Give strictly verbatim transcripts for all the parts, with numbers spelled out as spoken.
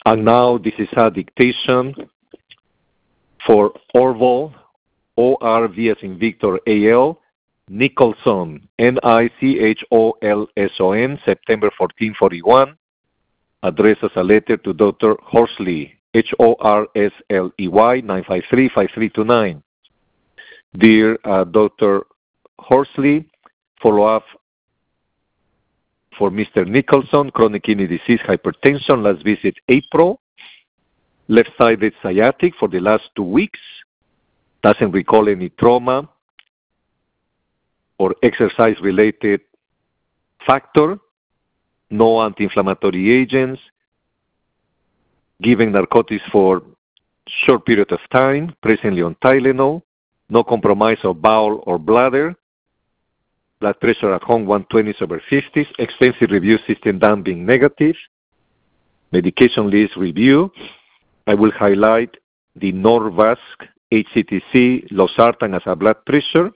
And now this is a dictation for Orvol, O R V as in Victor, A L, Nicholson, N I C H O L S O N, September fourteen forty-one, addressed as a letter to Doctor Horsley, H O R S L E Y, nine five three, five three two nine. Dear uh, Doctor Horsley, follow-up for Mister Nicholson, chronic kidney disease, hypertension, last visit April, left-sided sciatic for the last two weeks, doesn't recall any trauma or exercise-related factor, no anti-inflammatory agents, giving narcotics for short period of time, presently on Tylenol, no compromise of bowel or bladder, blood pressure at home one twenty over fifty, extensive review system done being negative, medication list review. I will highlight the Norvasc, H C T C, losartan as a blood pressure.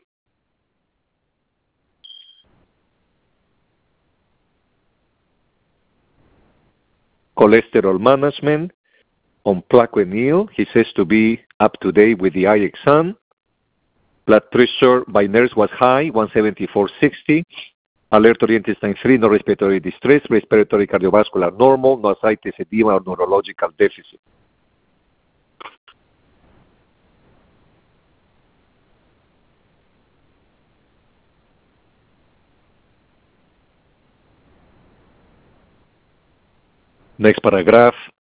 Cholesterol management on Plaquenil. He says to be up to date with the eye exam. Blood pressure by nurse was high, one seventy-four sixty. Alert-oriented sign three, no respiratory distress, respiratory cardiovascular normal, no ascites, edema, or neurological deficit. Next paragraph.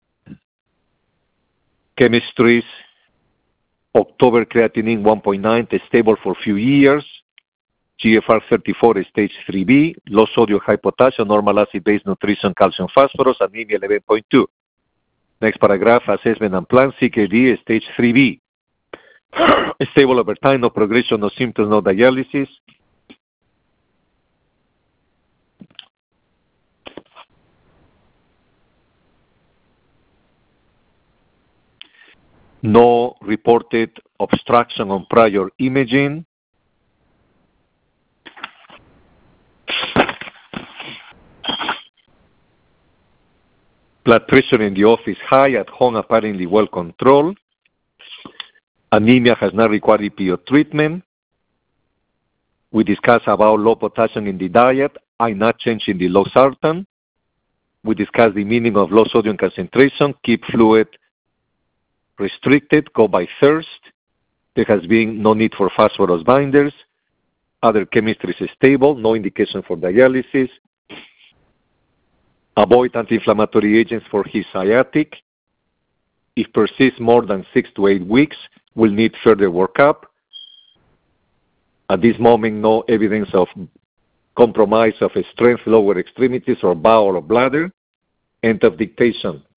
Chemistries. October creatinine one point nine, stable for a few years. G F R thirty-four, stage three B. Low sodium, high potassium, normal acid-based nutrition, calcium, phosphorus, anemia eleven point two. Next paragraph, assessment and plan, C K D, stage three B. Stable over time, no progression, no symptoms, no dialysis. No reported obstruction on prior imaging. Blood pressure in the office high, at home apparently well controlled. Anemia has not required E P O treatment. We discussed about low potassium in the diet, I not change in the losartan. We discussed the meaning of low sodium concentration, keep fluid restricted, go by thirst. There has been no need for phosphorus binders. Other chemistry is stable, no indication for dialysis. Avoid anti-inflammatory agents for his sciatic. If persists more than six to eight weeks, will need further workup. At this moment, no evidence of compromise of strength, lower extremities, or bowel or bladder. End of dictation.